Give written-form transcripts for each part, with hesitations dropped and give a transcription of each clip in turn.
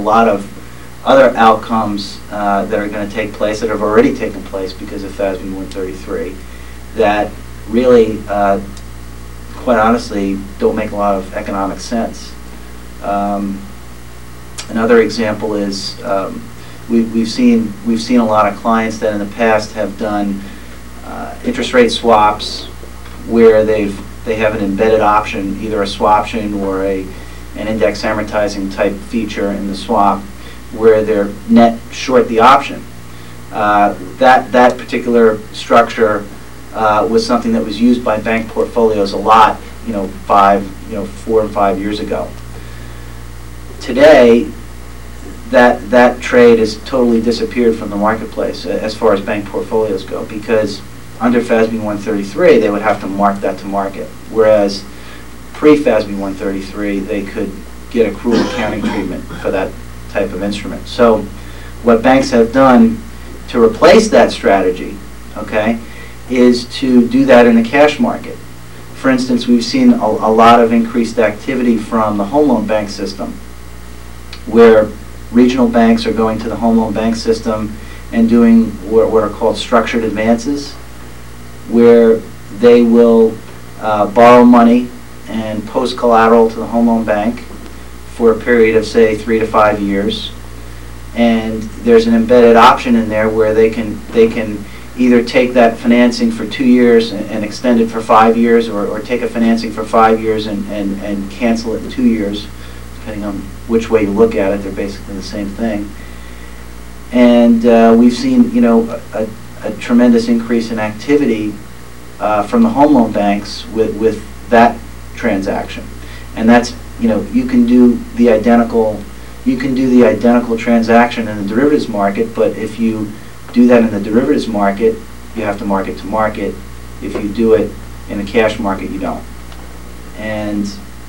A lot of other outcomes that are going to take place, that have already taken place because of FASB 133, that really, quite honestly, don't make a lot of economic sense. Another example is we've seen a lot of clients that in the past have done interest rate swaps where they have an embedded option, either a swaption or an index amortizing type feature in the swap, where they're net short the option. That particular structure was something that was used by bank portfolios a lot, 4 and 5 years ago. Today, that trade has totally disappeared from the marketplace as far as bank portfolios go, because under FASB 133 they would have to mark that to market, whereas pre-FASB 133 they could get accrual accounting treatment for that type of instrument. So what banks have done to replace that strategy, okay, is to do that in the cash market. For instance, we've seen a lot of increased activity from the home loan bank system, where regional banks are going to the home loan bank system and doing what are called structured advances, where they will borrow money and post collateral to the home loan bank for a period of, say, 3 to 5 years. And there's an embedded option in there where they can either take that financing for 2 years and extend it for 5 years, or take a financing for 5 years and cancel it in 2 years, depending on which way you look at it. They're basically the same thing. And we've seen, a tremendous increase in activity from the home loan banks with that transaction. And that's, you can do the identical transaction in the derivatives market, but if you do that in the derivatives market, you have to market to market. If you do it in the cash market, you don't. And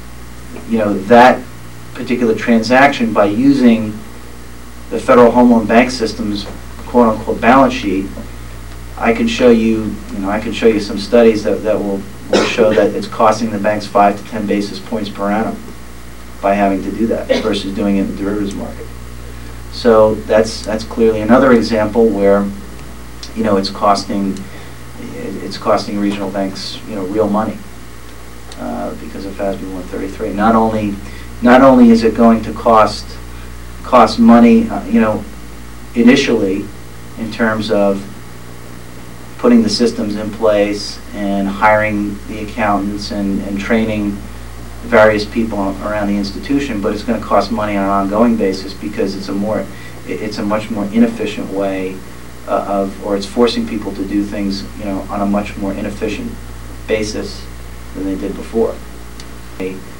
that particular transaction, by using the Federal Home Loan Bank System's quote-unquote balance sheet, I can show you some studies that will show that it's costing the banks 5 to 10 basis points per annum by having to do that versus doing it in the derivatives market. So that's clearly another example where it's costing regional banks real money because of FASB 133. Not only is it going to cost money initially in terms of putting the systems in place and hiring the accountants and training various people around the institution, but it's going to cost money on an ongoing basis because it's a much more inefficient way or it's forcing people to do things on a much more inefficient basis than they did before.